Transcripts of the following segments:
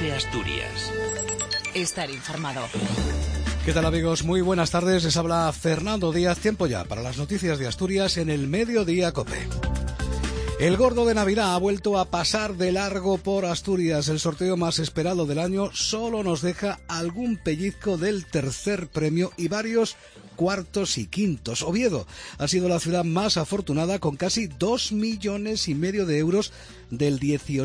COPE Asturias. Estar informado. ¿Qué tal, amigos? Muy buenas tardes. Les habla Fernando Díaz. Tiempo ya para las noticias de Asturias en el Mediodía COPE. El gordo de Navidad ha vuelto a pasar de largo por Asturias. El sorteo más esperado del año solo nos deja algún pellizco del tercer premio y varios cuartos y quintos. Oviedo ha sido la ciudad más afortunada con casi 2,5 millones de euros del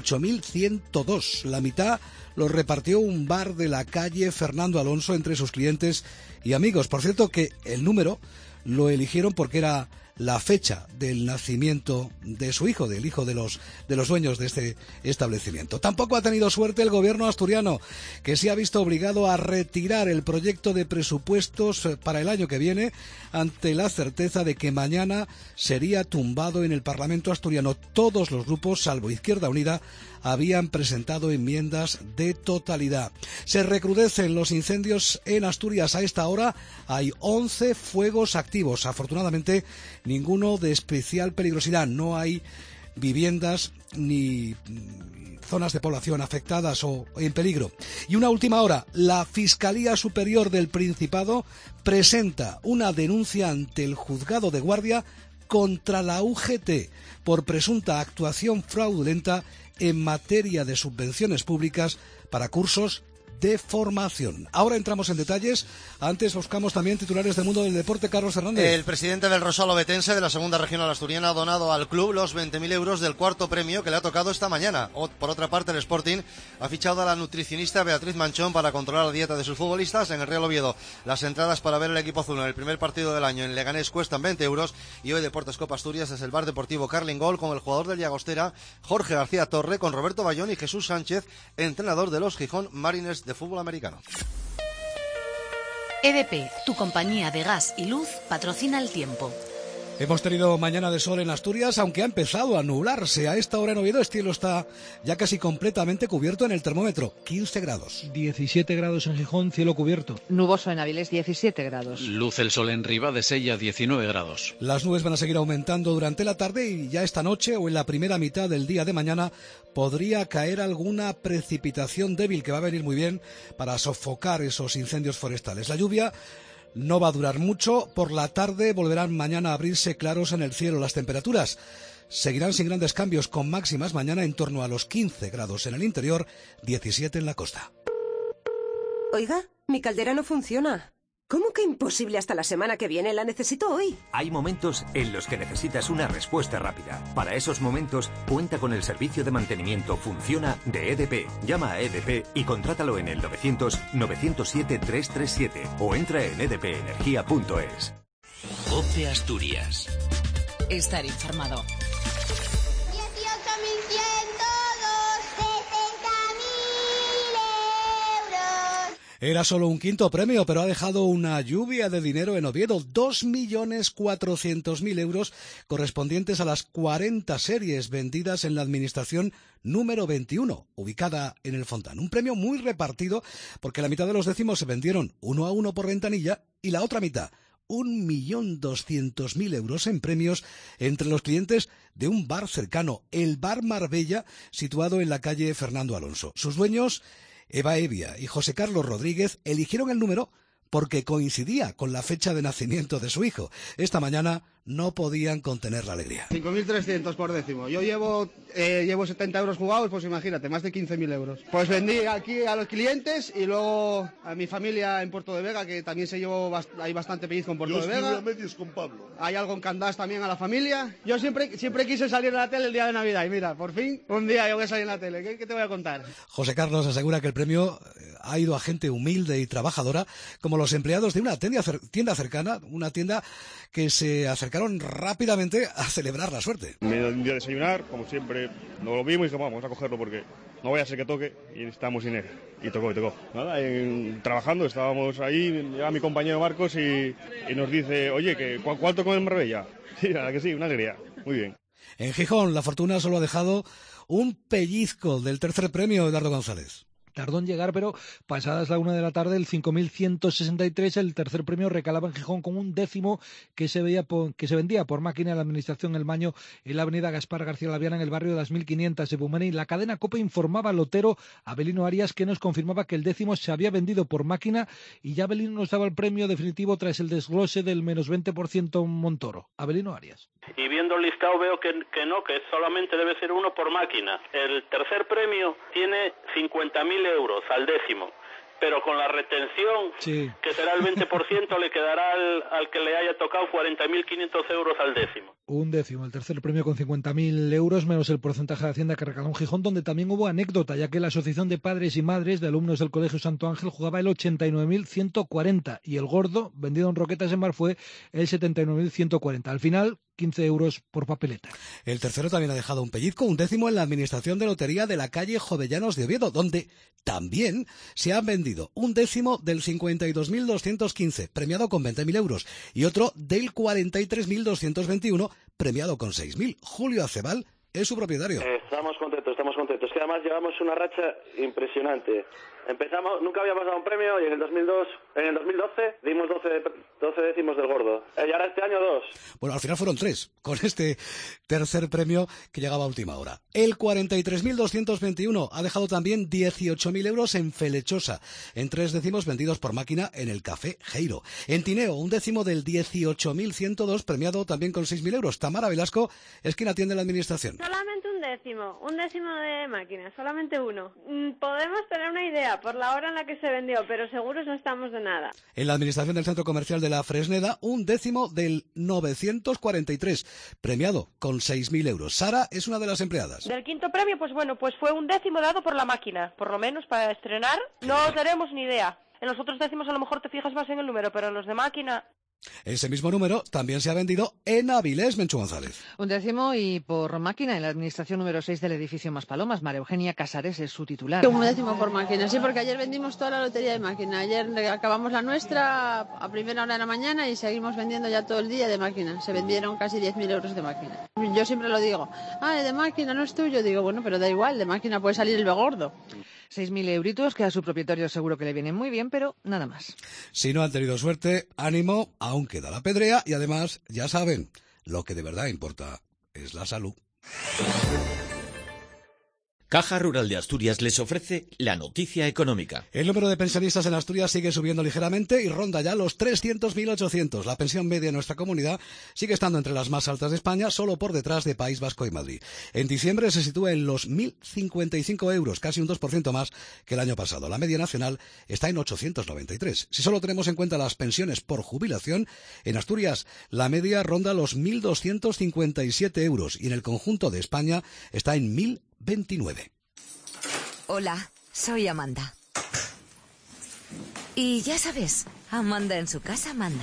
18.102. La mitad lo repartió un bar de la calle Fernando Alonso entre sus clientes y amigos. Por cierto que el número lo eligieron porque era la fecha del nacimiento de su hijo, del hijo de los dueños de este establecimiento. Tampoco ha tenido suerte el gobierno asturiano, que se ha visto obligado a retirar el proyecto de presupuestos para el año que viene ante la certeza de que mañana sería tumbado en el Parlamento asturiano. Todos los grupos, salvo Izquierda Unida, habían presentado enmiendas de totalidad. Se recrudecen los incendios en Asturias. A esta hora hay 11 fuegos activos. Afortunadamente, ninguno de especial peligrosidad. No hay viviendas ni zonas de población afectadas o en peligro. Y una última hora, la Fiscalía Superior del Principado presenta una denuncia ante el Juzgado de Guardia contra la UGT por presunta actuación fraudulenta en materia de subvenciones públicas para cursos de formación. Ahora entramos en detalles. Antes buscamos también titulares del mundo del deporte. Carlos Hernández. El presidente del Rosal Ovetense de la segunda regional asturiana ha donado al club los 20.000 euros del cuarto premio que le ha tocado esta mañana. Por otra parte, el Sporting ha fichado a la nutricionista Beatriz Manchón para controlar la dieta de sus futbolistas en el Real Oviedo. Las entradas para ver el equipo azul en el primer partido del año en Leganés cuestan 20 euros y hoy Deportes Copa Asturias es el bar deportivo Carling Gol con el jugador del Llagostera Jorge García Torre, con Roberto Bayón y Jesús Sánchez, entrenador de los Gijón Mariners de fútbol americano. EDP, tu compañía de gas y luz, patrocina el tiempo. Hemos tenido mañana de sol en Asturias, aunque ha empezado a nublarse. A esta hora en Oviedo el cielo está ya casi completamente cubierto en el termómetro, 15 grados. 17 grados en Gijón, cielo cubierto. Nuboso en Avilés, 17 grados. Luce el sol en Ribadesella, 19 grados. Las nubes van a seguir aumentando durante la tarde y ya esta noche o en la primera mitad del día de mañana podría caer alguna precipitación débil que va a venir muy bien para sofocar esos incendios forestales. La lluvia no va a durar mucho. Por la tarde volverán mañana a abrirse claros en el cielo. Las temperaturas seguirán sin grandes cambios, con máximas mañana en torno a los 15 grados en el interior, 17 en la costa. Oiga, mi caldera no funciona. ¿Cómo que imposible hasta la semana que viene? La necesito hoy. Hay momentos en los que necesitas una respuesta rápida. Para esos momentos, cuenta con el servicio de mantenimiento Funciona de EDP. Llama a EDP y contrátalo en el 900-907-337 o entra en edpenergia.es. COPE Asturias. Estar informado. Era solo un quinto premio, pero ha dejado una lluvia de dinero en Oviedo, 2.400.000 euros correspondientes a las 40 series vendidas en la administración número 21, ubicada en el Fontán. Un premio muy repartido porque la mitad de los décimos se vendieron 1 a 1 por ventanilla y la otra mitad, 1.200.000 euros en premios entre los clientes de un bar cercano, el Bar Marbella, situado en la calle Fernando Alonso. Sus dueños, Eva Evia y José Carlos Rodríguez, eligieron el número porque coincidía con la fecha de nacimiento de su hijo. Esta mañana no podían contener la alegría. 5.300 por décimo. Yo llevo 70 euros jugados, pues imagínate, más de 15.000 euros. Pues vendí aquí a los clientes y luego a mi familia en Puerto de Vega, que también se llevó, hay bastante pellizco en Puerto de Vega. A medios con Pablo. Hay algo en Candás también a la familia. Yo siempre quise salir en la tele el día de Navidad y mira, por fin, un día yo voy a salir en la tele. ¿Qué te voy a contar? José Carlos asegura que el premio ha ido a gente humilde y trabajadora, como los empleados de una tienda cercana, una tienda que se acercaron rápidamente a celebrar la suerte. Me dio un día a desayunar, como siempre, nos lo vimos y dijimos, vamos a cogerlo porque no vaya a ser que toque y estamos sin él. Y tocó. Nada, trabajando, estábamos ahí, llega mi compañero Marcos y nos dice, oye, ¿cuánto come en Marbella? Sí, nada que sí, una alegría, muy bien. En Gijón, la fortuna solo ha dejado un pellizco del tercer premio, Eduardo González. Tardó en llegar, pero pasadas la 1 de la tarde, el 5.163, el tercer premio recalaba en Gijón con un décimo que se vendía por máquina en la Administración El Maño en la avenida Gaspar García Laviana en el barrio de las 1500 de Bumene. La cadena COPE informaba al lotero Abelino Arias, que nos confirmaba que el décimo se había vendido por máquina y ya Abelino nos daba el premio definitivo tras el desglose del menos 20% Montoro. Abelino Arias. Y viendo el listado veo que solamente debe ser uno por máquina. El tercer premio tiene 50.000 euros al décimo, pero con la retención, que será el 20%, le quedará al que le haya tocado 40.500 euros al décimo. Un décimo, el tercer premio con 50.000 euros, menos el porcentaje de Hacienda que recaló en Gijón, donde también hubo anécdota, ya que la Asociación de Padres y Madres de Alumnos del Colegio Santo Ángel jugaba el 89.140 y el gordo, vendido en Roquetas en Mar, fue el 79.140. Al final, 15 euros por papeleta. El tercero también ha dejado un pellizco, un décimo en la Administración de Lotería de la calle Jovellanos de Oviedo, donde también se han vendido un décimo del 52.215, premiado con 20.000 euros, y otro del 43.221, premiado con 6.000. Julio Acebal es su propietario. Estamos contentos. Que además llevamos una racha impresionante. Empezamos, nunca había pasado un premio y en el 2012 dimos 12 décimos del gordo. Y ahora este año 2. Bueno, al final fueron 3, con este tercer premio que llegaba a última hora. El 43.221 ha dejado también 18.000 euros en Felechosa, en 3 décimos vendidos por máquina en el Café Geiro. En Tineo, un décimo del 18.102, premiado también con 6.000 euros. Tamara Velasco es quien atiende la administración. Solamente un décimo de máquina, solamente uno. Podemos tener una idea por la hora en la que se vendió, pero seguros no estamos de nada. En la administración del Centro Comercial de la Fresneda, un décimo del 943, premiado con 6.000 euros. Sara es una de las empleadas. Del quinto premio, pues fue un décimo dado por la máquina, por lo menos para estrenar. No tenemos ni idea. En los otros décimos a lo mejor te fijas más en el número, pero en los de máquina... Ese mismo número también se ha vendido en Avilés, Menchu González. Un décimo y por máquina en la administración número 6 del edificio Maspalomas. María Eugenia Casares es su titular. Un décimo por máquina, sí, porque ayer vendimos toda la lotería de máquina. Ayer acabamos la nuestra a primera hora de la mañana y seguimos vendiendo ya todo el día de máquina. Se vendieron casi 10.000 euros de máquina. Yo siempre lo digo, de máquina no es tuyo. Digo, bueno, pero da igual, de máquina puede salir el gordo. 6.000 euritos que a su propietario seguro que le vienen muy bien, pero nada más. Si no han tenido suerte, ánimo, aún queda la pedrea y además, ya saben, lo que de verdad importa es la salud. Caja Rural de Asturias les ofrece la noticia económica. El número de pensionistas en Asturias sigue subiendo ligeramente y ronda ya los 300.800. La pensión media en nuestra comunidad sigue estando entre las más altas de España, solo por detrás de País Vasco y Madrid. En diciembre se sitúa en los 1.055 euros, casi un 2% más que el año pasado. La media nacional está en 893. Si solo tenemos en cuenta las pensiones por jubilación, en Asturias la media ronda los 1.257 euros y en el conjunto de España está en 1.029. Hola, soy Amanda. Y ya sabes, Amanda en su casa manda.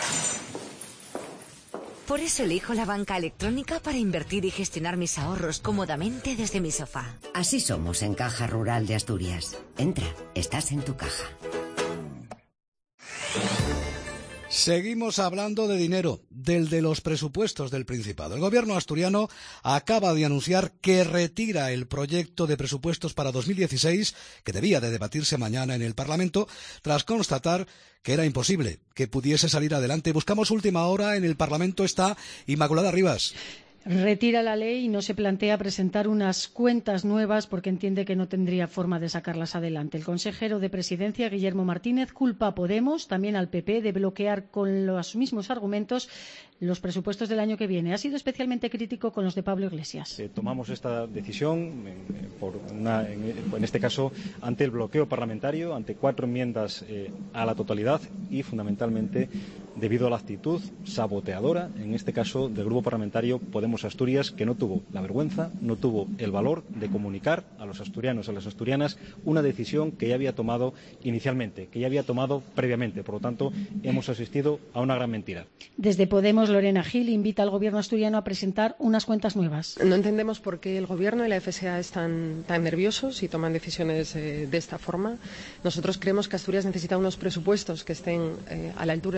Por eso elijo la banca electrónica para invertir y gestionar mis ahorros cómodamente desde mi sofá. Así somos en Caja Rural de Asturias. Entra, estás en tu caja. Seguimos hablando de dinero, del de los presupuestos del Principado. El gobierno asturiano acaba de anunciar que retira el proyecto de presupuestos para 2016, que debía de debatirse mañana en el Parlamento, tras constatar que era imposible que pudiese salir adelante. Buscamos última hora, en el Parlamento está Inmaculada Rivas. Retira la ley y no se plantea presentar unas cuentas nuevas porque entiende que no tendría forma de sacarlas adelante. El consejero de Presidencia, Guillermo Martínez, culpa a Podemos, también al PP, de bloquear con los mismos argumentos los presupuestos del año que viene. Ha sido especialmente crítico con los de Pablo Iglesias. Tomamos esta decisión, en este caso, ante el bloqueo parlamentario, ante 4 enmiendas a la totalidad y, fundamentalmente, debido a la actitud saboteadora, en este caso, del Grupo Parlamentario Podemos Asturias, que no tuvo la vergüenza, no tuvo el valor de comunicar a los asturianos, a las asturianas, una decisión que ya había tomado inicialmente, que ya había tomado previamente. Por lo tanto, hemos asistido a una gran mentira. Desde Podemos, Lorena Gil invita al gobierno asturiano a presentar unas cuentas nuevas. No entendemos por qué el gobierno y la FSA están tan nerviosos y toman decisiones de esta forma. Nosotros creemos que Asturias necesita unos presupuestos que estén a la altura de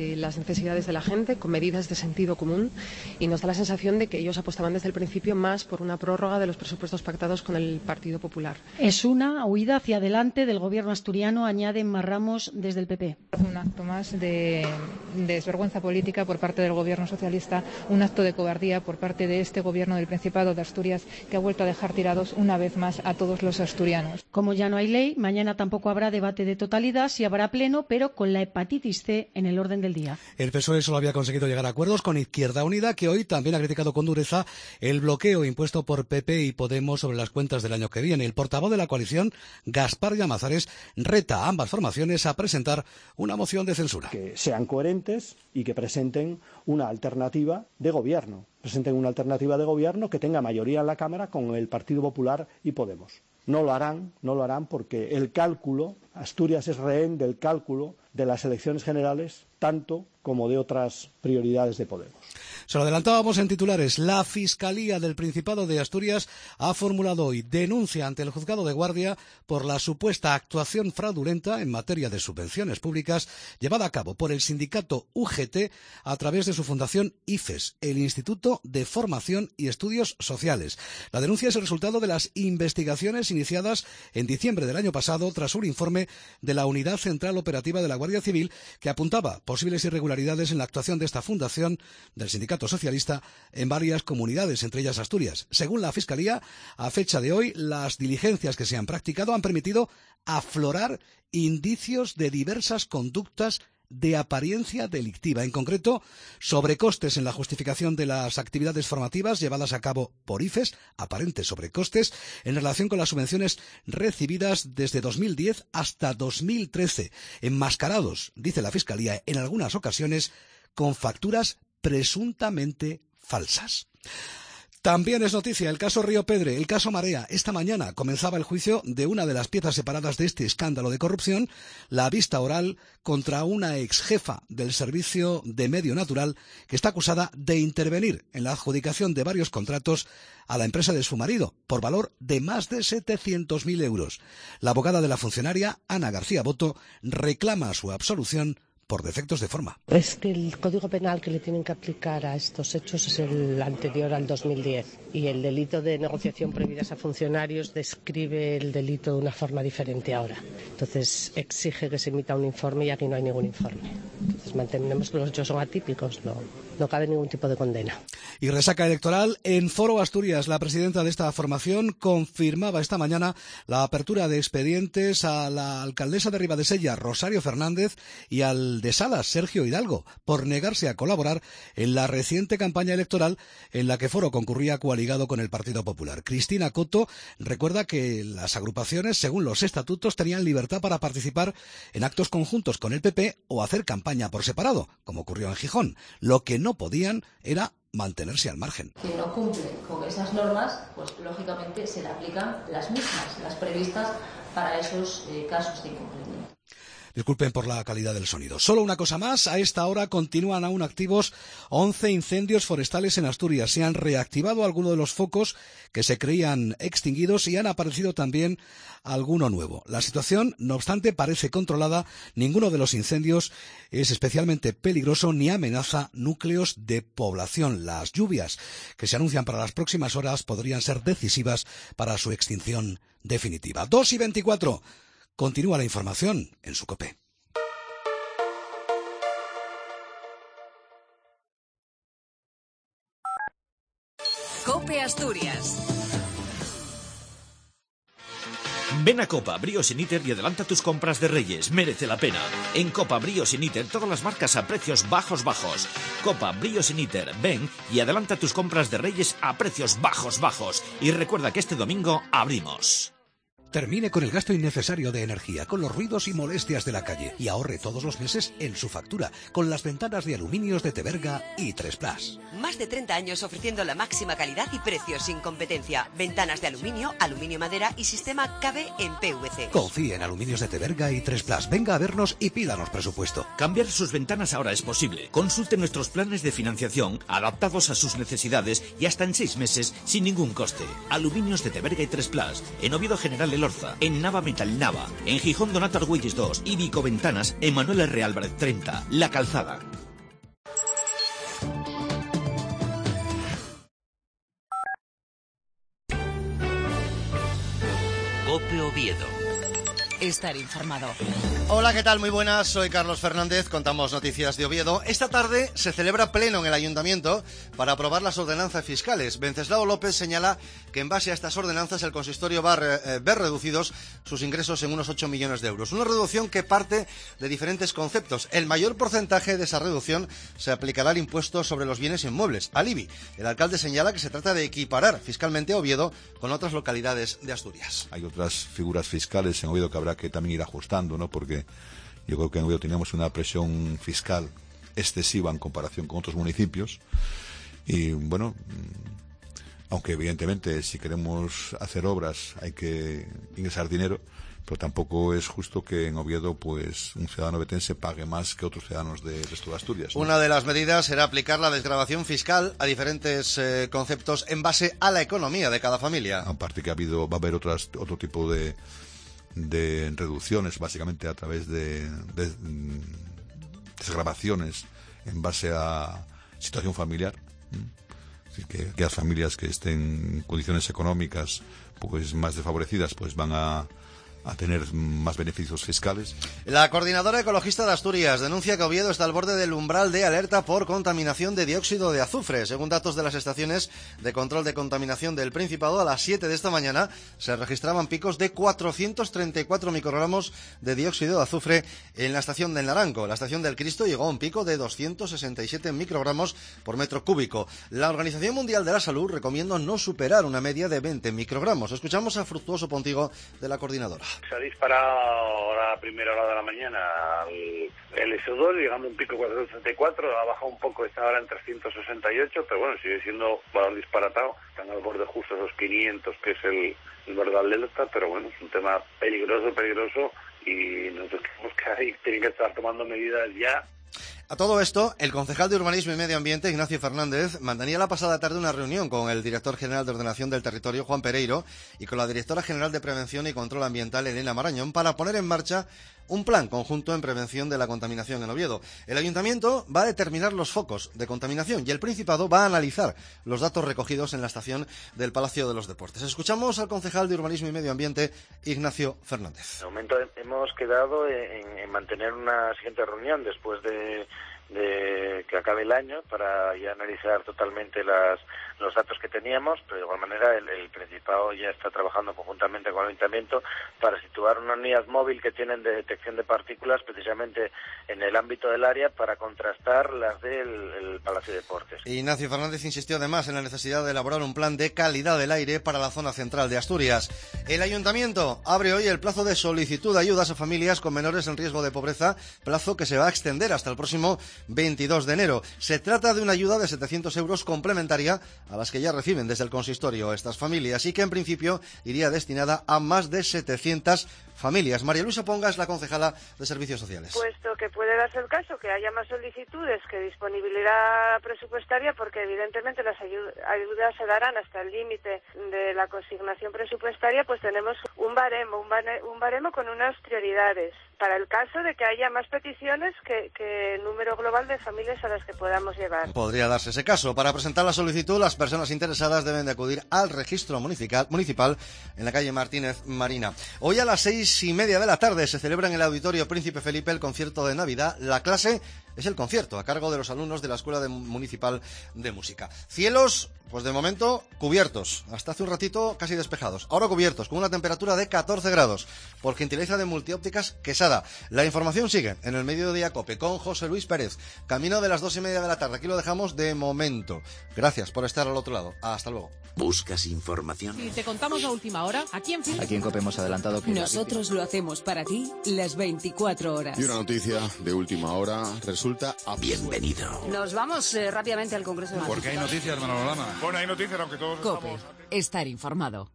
las necesidades de la gente, con medidas de sentido común, y nos da la sensación de que ellos apostaban desde el principio más por una prórroga de los presupuestos pactados con el Partido Popular. Es una huida hacia adelante del gobierno asturiano, añade Mar Ramos desde el PP. Un acto más de desvergüenza política por parte del gobierno socialista, un acto de cobardía por parte de este gobierno del Principado de Asturias, que ha vuelto a dejar tirados una vez más a todos los asturianos. Como ya no hay ley, mañana tampoco habrá debate de totalidad, sí habrá pleno, pero con la hepatitis C en el orden del día. El PSOE solo había conseguido llegar a acuerdos con Izquierda Unida, que hoy también ha criticado con dureza el bloqueo impuesto por PP y Podemos sobre las cuentas del año que viene. El portavoz de la coalición, Gaspar Llamazares, reta a ambas formaciones a presentar una moción de censura. Que sean coherentes y que presenten una alternativa de gobierno. Presenten una alternativa de gobierno que tenga mayoría en la Cámara con el Partido Popular y Podemos. No lo harán porque el cálculo, Asturias es rehén del cálculo de las elecciones generales, tanto como de otras prioridades de Podemos. Se lo adelantábamos en titulares. La Fiscalía del Principado de Asturias ha formulado hoy denuncia ante el Juzgado de Guardia por la supuesta actuación fraudulenta en materia de subvenciones públicas llevada a cabo por el sindicato UGT a través de su fundación IFES, el Instituto de Formación y Estudios Sociales. La denuncia es el resultado de las investigaciones iniciadas en diciembre del año pasado tras un informe de la Unidad Central Operativa de la Guardia Civil que apuntaba posibles irregularidades en la actuación de esta fundación del sindicato socialista en varias comunidades, entre ellas Asturias. Según la Fiscalía, a fecha de hoy, las diligencias que se han practicado han permitido aflorar indicios de diversas conductas de apariencia delictiva, en concreto sobrecostes en la justificación de las actividades formativas llevadas a cabo por IFES, aparentes sobrecostes, en relación con las subvenciones recibidas desde 2010 hasta 2013, enmascarados, dice la Fiscalía, en algunas ocasiones con facturas presuntamente falsas. También es noticia el caso Río Pedre, el caso Marea. Esta mañana comenzaba el juicio de una de las piezas separadas de este escándalo de corrupción, la vista oral contra una exjefa del Servicio de Medio Natural que está acusada de intervenir en la adjudicación de varios contratos a la empresa de su marido, por valor de más de 700.000 euros. La abogada de la funcionaria, Ana García Boto, reclama su absolución por defectos de forma. Es que el Código Penal que le tienen que aplicar a estos hechos es el anterior al 2010 y el delito de negociación prohibida a funcionarios describe el delito de una forma diferente ahora. Entonces exige que se emita un informe y aquí no hay ningún informe. Entonces mantenemos que los hechos son atípicos, no cabe ningún tipo de condena. Y resaca electoral en Foro Asturias. La presidenta de esta formación confirmaba esta mañana la apertura de expedientes a la alcaldesa de Ribadesella, Rosario Fernández, y al de Salas, Sergio Hidalgo, por negarse a colaborar en la reciente campaña electoral en la que Foro concurría coaligado con el Partido Popular. Cristina Coto recuerda que las agrupaciones, según los estatutos, tenían libertad para participar en actos conjuntos con el PP o hacer campaña por separado, como ocurrió en Gijón. Lo que no podían era mantenerse al margen. Quien no cumple con esas normas, pues lógicamente se le aplican las mismas, las previstas para esos casos de incumplimiento. Disculpen por la calidad del sonido. Solo una cosa más. A esta hora continúan aún activos 11 incendios forestales en Asturias. Se han reactivado algunos de los focos que se creían extinguidos y han aparecido también alguno nuevo. La situación, no obstante, parece controlada. Ninguno de los incendios es especialmente peligroso ni amenaza núcleos de población. Las lluvias que se anuncian para las próximas horas podrían ser decisivas para su extinción definitiva. 2:24. Continúa la información en su COPE. COPE Asturias. Ven a Copa, Bríos y Níter y adelanta tus compras de Reyes. Merece la pena. En Copa, Bríos y Níter, todas las marcas a precios bajos. Copa, Bríos y Níter, ven y adelanta tus compras de Reyes a precios bajos. Y recuerda que este domingo abrimos. Termine con el gasto innecesario de energía, con los ruidos y molestias de la calle y ahorre todos los meses en su factura con las ventanas de aluminios de Teberga y 3+. Más de 30 años ofreciendo la máxima calidad y precios sin competencia. Ventanas de aluminio, aluminio madera y sistema KB en PVC. Confíe en Aluminios de Teberga y 3+. Venga a vernos y pídanos presupuesto. Cambiar sus ventanas ahora es posible. Consulte nuestros planes de financiación adaptados a sus necesidades y hasta en 6 meses sin ningún coste. Aluminios de Teberga y 3+. En Oviedo General El Lorza, en Nava Metal Nava, en Gijón Donato Argüelles 2 y Vico Ventanas, en Manuel R. Álvarez 30, La Calzada. COPE Oviedo. Estar informado. Hola, ¿qué tal? Muy buenas, soy Carlos Fernández, contamos noticias de Oviedo. Esta tarde se celebra pleno en el Ayuntamiento para aprobar las ordenanzas fiscales. Venceslao López señala que en base a estas ordenanzas el consistorio va a ver reducidos sus ingresos en unos 8 millones de euros. Una reducción que parte de diferentes conceptos. El mayor porcentaje de esa reducción se aplicará al impuesto sobre los bienes inmuebles, al IBI. El alcalde señala que se trata de equiparar fiscalmente a Oviedo con otras localidades de Asturias. Hay otras figuras fiscales en Oviedo que habrá que también ir ajustando, ¿no? Porque yo creo que en Oviedo tenemos una presión fiscal excesiva en comparación con otros municipios y bueno, aunque evidentemente si queremos hacer obras hay que ingresar dinero, pero tampoco es justo que en Oviedo pues un ciudadano ovetense pague más que otros ciudadanos del resto de Asturias, ¿no? Una de las medidas será aplicar la desgravación fiscal a diferentes conceptos en base a la economía de cada familia. Aparte que va a haber otro tipo de reducciones, básicamente a través de desgravaciones en base a situación familiar. Es decir, que las familias que estén en condiciones económicas pues más desfavorecidas pues van a tener más beneficios fiscales. La Coordinadora Ecologista de Asturias denuncia que Oviedo está al borde del umbral de alerta por contaminación de dióxido de azufre. Según datos de las estaciones de control de contaminación del Principado, a las 7 de esta mañana se registraban picos de 434 microgramos de dióxido de azufre en la estación del Naranco. La estación del Cristo llegó a un pico de 267 microgramos por metro cúbico. La Organización Mundial de la Salud recomienda no superar una media de 20 microgramos. Escuchamos a Fructuoso Pontigo de la Coordinadora. Se ha disparado a la primera hora de la mañana el SO2, llegando a un pico 434, ha bajado un poco, está ahora en 368, pero bueno, sigue siendo valor disparatado, están al borde justo de esos 500, que es el verdad delta, pero bueno, es un tema peligroso, y nosotros creemos que ahí tienen que estar tomando medidas ya. A todo esto, el concejal de Urbanismo y Medio Ambiente, Ignacio Fernández, mantenía la pasada tarde una reunión con el director general de Ordenación del Territorio, Juan Pereiro, y con la directora general de Prevención y Control Ambiental, Elena Marañón, para poner en marcha un plan conjunto en prevención de la contaminación en Oviedo. El Ayuntamiento va a determinar los focos de contaminación y el Principado va a analizar los datos recogidos en la estación del Palacio de los Deportes. Escuchamos al concejal de Urbanismo y Medio Ambiente, Ignacio Fernández. De momento hemos quedado en mantener una siguiente reunión después de que acabe el año para ya analizar totalmente los datos que teníamos, pero de igual manera el Principado ya está trabajando conjuntamente con el Ayuntamiento para situar una unidad móvil que tienen de detección de partículas precisamente en el ámbito del área para contrastar las del Palacio de Deportes. Ignacio Fernández insistió además en la necesidad de elaborar un plan de calidad del aire para la zona central de Asturias. El Ayuntamiento abre hoy el plazo de solicitud de ayudas a familias con menores en riesgo de pobreza, plazo que se va a extender hasta el próximo 22 de enero. Se trata de una ayuda de 700 euros complementaria a las que ya reciben desde el consistorio estas familias y que en principio iría destinada a más de 700 familias. María Luisa Ponga es la concejala de Servicios Sociales. Puesto que puede darse el caso que haya más solicitudes que disponibilidad presupuestaria, porque evidentemente las ayudas se darán hasta el límite de la consignación presupuestaria, pues tenemos un baremo con unas prioridades para el caso de que haya más peticiones que el número global de familias a las que podamos llevar. Podría darse ese caso. Para presentar la solicitud, las personas interesadas deben de acudir al registro municipal en la calle Martínez Marina. Hoy a las 6:30 de la tarde se celebra en el Auditorio Príncipe Felipe el concierto de Navidad. La clase es el concierto a cargo de los alumnos de la Escuela Municipal de Música. Cielos, pues de momento cubiertos, hasta hace un ratito casi despejados, ahora cubiertos, con una temperatura de 14 grados, por gentileza de Multiópticas Quesada. La información sigue en el Mediodía COPE con José Luis Pérez, camino de las 2:30 de la tarde, aquí lo dejamos de momento. Gracias por estar al otro lado, hasta luego. ¿Buscas información? Si te contamos la última hora, aquí en COPE hemos adelantado que... Nosotros lo hacemos para ti las 24 horas. Y una noticia de última hora resulta... Bienvenido. Nos vamos rápidamente al Congreso de Porque hay noticias, Manolo Lama. Bueno, hay noticias, aunque todos COPE, estar informado.